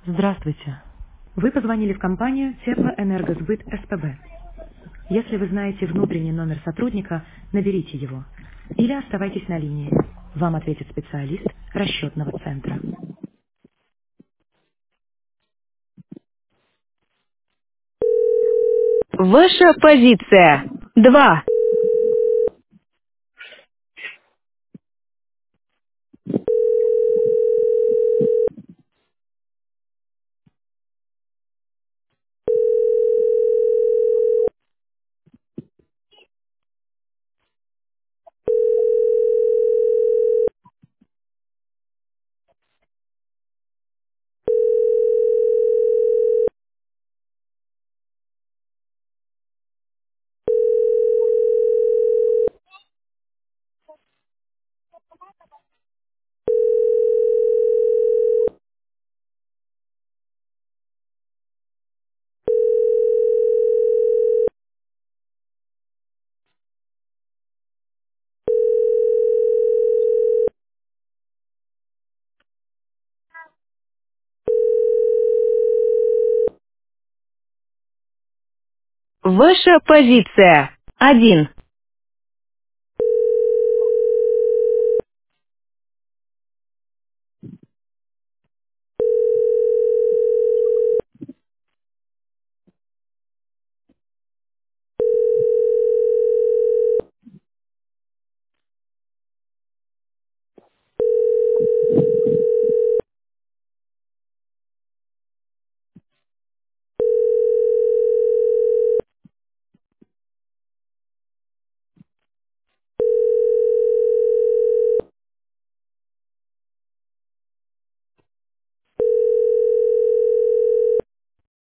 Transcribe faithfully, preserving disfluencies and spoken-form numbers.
Здравствуйте. Вы позвонили в компанию Теплоэнергосбыт СПБ. Если вы знаете внутренний номер сотрудника, наберите его. Или оставайтесь на линии. Вам ответит специалист расчетного центра. Ваша позиция. Два. Ваша позиция. Один.